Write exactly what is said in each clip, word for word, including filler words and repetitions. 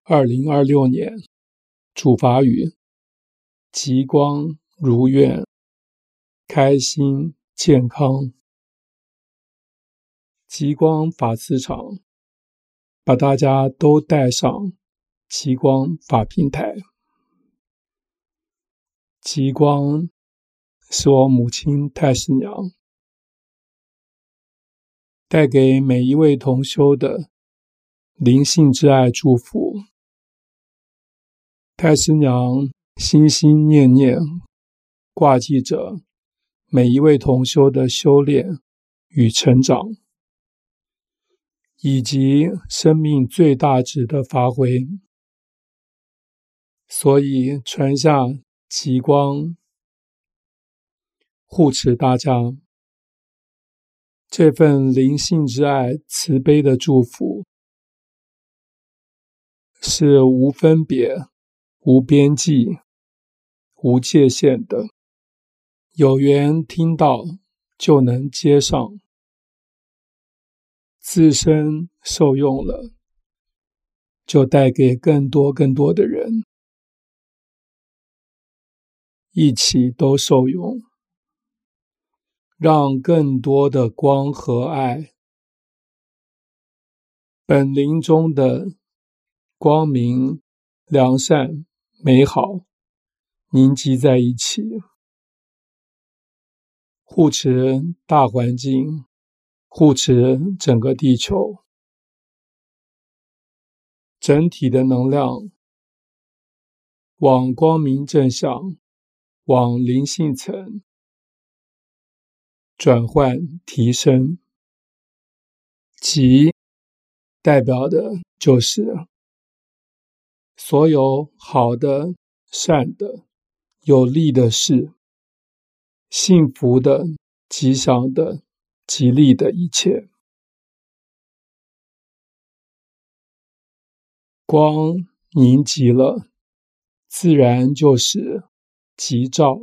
二零二六年主法语：极光如愿，开心健康。极光法磁场把大家都带上极光法平台。极光是我母亲太师娘带给每一位同修的灵性之爱祝福。太师娘心心念念挂记着每一位同修的修炼与成长，以及生命最大值的发挥，所以传下极光护持大家。这份灵性之爱慈悲的祝福是无分别、无边际、无界限的，有缘听到就能接上，自身受用了，就带给更多更多的人，一起都受用，让更多的光和爱，本灵中的光明、良善、美好凝集在一起，护持大环境，护持整个地球，整体的能量往光明正向，往灵性层转换提升。极代表的就是所有好的、善的、有利的事，幸福的、吉祥的、吉利的一切。光凝集了，自然就是极照。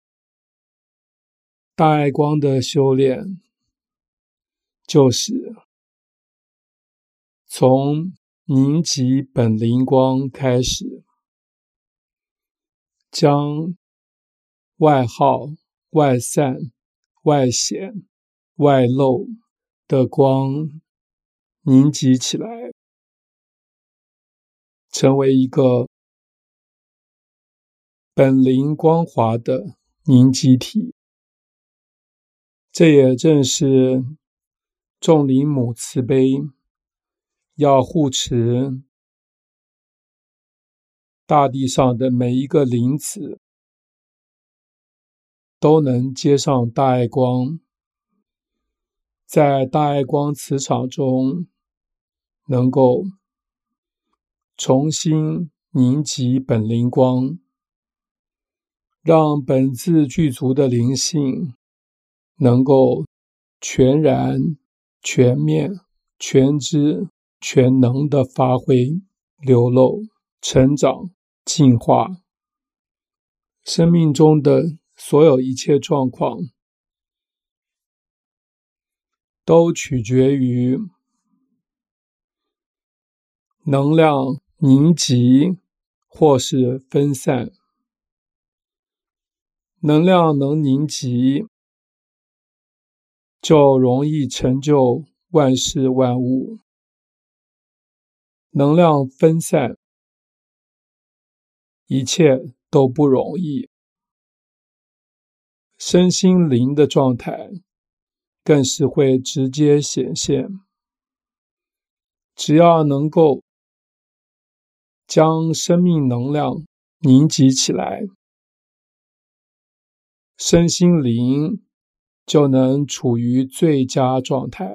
大爱光的修炼就是从凝集本灵光开始，将外耗、外散、外显、外露的光凝集起来，成为一个本灵光华的凝集体。这也正是众灵母慈悲要护持大地上的每一个灵子都能接上大爱光，在大爱光磁场中能够重新凝集本灵光，让本自具足的灵性能够全然、全面、全知、全能的发挥、流露、成长、进化。生命中的所有一切状况都取决于能量凝集或是分散。能量能凝集，就容易成就万事万物。能量分散，一切都不容易。身心灵的状态更是会直接显现。只要能够将生命能量凝集起来，身心灵就能处于最佳状态。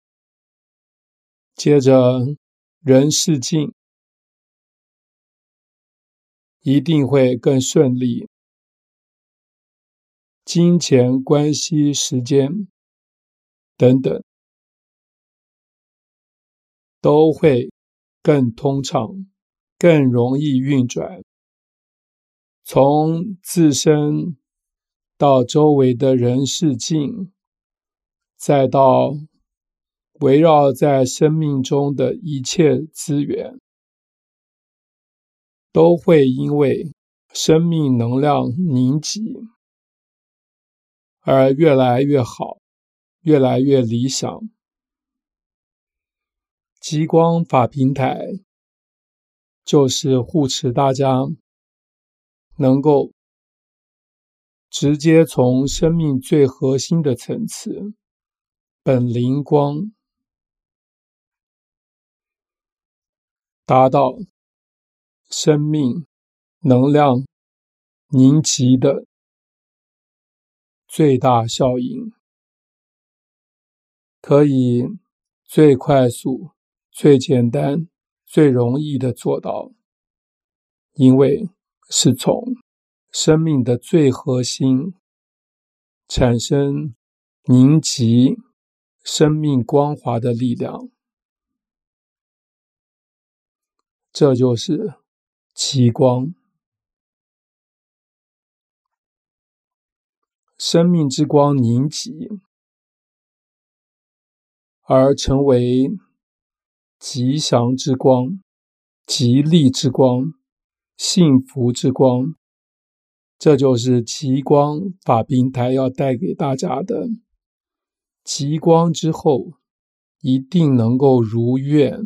接着人事境一定会更顺利，金钱、关系、时间等等都会更通畅，更容易运转。从自身到周围的人事境，再到围绕在生命中的一切资源， 都会因为生命能量凝集而越来越好，越来越理想。极光法平台就是护持大家能够直接从生命最核心的层次本灵光达到生命能量凝集的最大效应，可以最快速、最简单、最容易的做到，因为是从生命的最核心产生凝集生命光华的力量，这就是极光。生命之光凝集而成为吉祥之光、吉利之光、幸福之光，这就是极光法平台要带给大家的。极光之后一定能够如愿，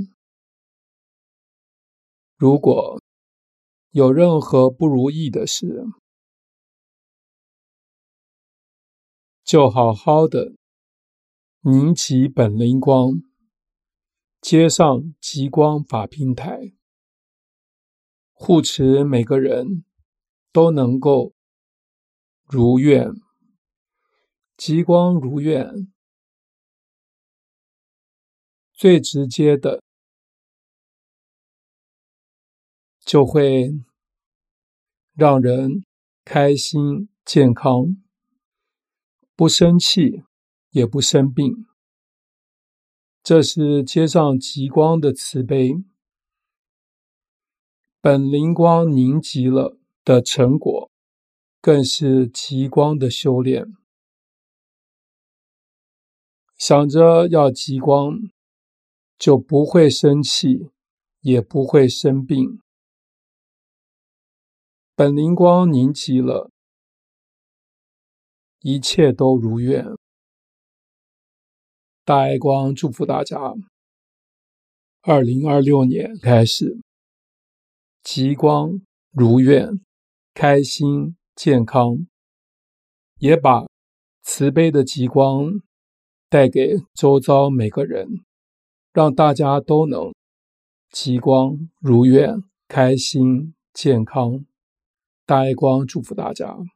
如果有任何不如意的事，就好好的凝集本灵光，接上极光法平台，护持每个人都能够如愿。极光如愿最直接的就会让人开心健康，不生气也不生病，这是接上极光的慈悲，本灵光凝集了的成果，更是极光的修炼。想着要极光，就不会生气，也不会生病。本灵光凝集了，一切都如愿。大爱光祝福大家，二零二六年开始，极光如愿，开心健康，也把慈悲的极光带给周遭每个人，让大家都能极光如愿，开心健康。大爱光祝福大家。